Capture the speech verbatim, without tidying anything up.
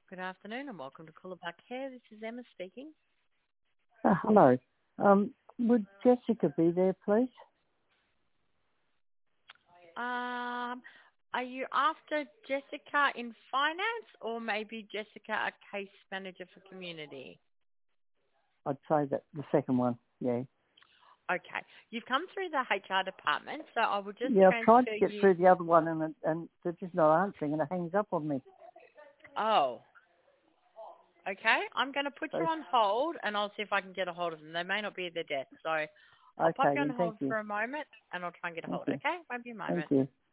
Good afternoon and welcome to Coolabah Care. This is Emma speaking. Uh, hello. Um, would Jessica be there, please? Um, are you after Jessica in finance or maybe Jessica, a case manager for community? I'd say that the second one. Yeah. Okay, you've come through the H R department, so I will just Yeah, I've tried transfer to get you. through the other one and it- and they're just not answering and it hangs up on me. Oh, okay. I'm going to put you So, on hold and I'll see if I can get a hold of them. They may not be at their desk, so I'll pop okay you on then. hold Thank you. for a moment and I'll try and get a Thank hold. you. Okay, won't be a Thank moment. you.